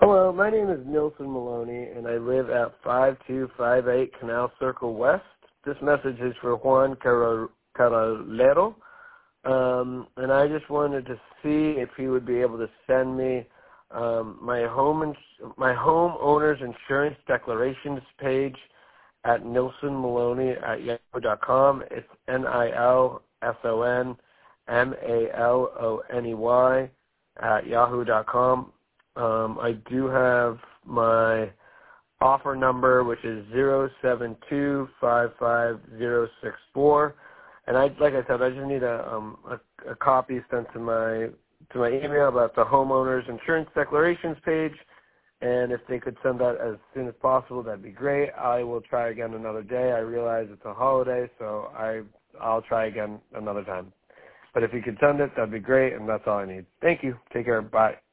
Hello, my name is Nilson Maloney, and I live at 5258 Canal Circle West. This message is for Juan Carolero, and I just wanted to see if he would be able to send me my homeowner's insurance declarations page at nilsonmaloney@yahoo.com. It's NILSONMALONEY @yahoo.com. I do have my offer number, which is 072-55064, and like I said, I just need a copy sent to my email about the homeowner's insurance declarations page, and if they could send that as soon as possible, that'd be great. I will try again another day. I realize it's a holiday, so I'll try again another time. But if you could send it, that'd be great, and that's all I need. Thank you. Take care. Bye.